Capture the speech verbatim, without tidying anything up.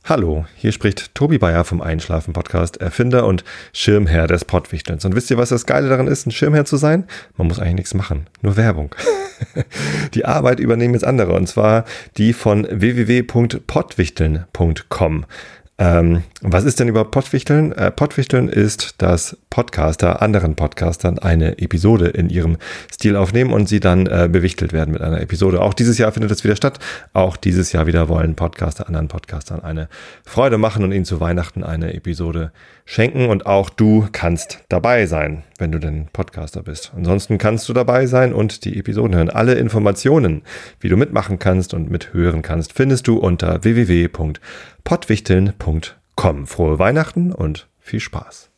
Hallo, hier spricht Tobi Bayer vom Einschlafen-Podcast, Erfinder und Schirmherr des Pottwichtelns. Und wisst ihr, was das Geile daran ist, ein Schirmherr zu sein? Man muss eigentlich nichts machen, nur Werbung. Die Arbeit übernehmen jetzt andere, und zwar die von w w w punkt pottwichteln punkt com. Ähm, was ist denn überhaupt Pottwichteln? Äh, Pottwichteln ist, dass Podcaster anderen Podcastern eine Episode in ihrem Stil aufnehmen und sie dann äh, bewichtelt werden mit einer Episode. Auch dieses Jahr findet es wieder statt. Auch dieses Jahr wieder wollen Podcaster anderen Podcastern eine Freude machen und ihnen zu Weihnachten eine Episode schenken. Und auch du kannst dabei sein, wenn du denn Podcaster bist. Ansonsten kannst du dabei sein und die Episoden hören. Alle Informationen, wie du mitmachen kannst und mithören kannst, findest du unter w w w punkt pottwichteln punkt com. Frohe Weihnachten und viel Spaß.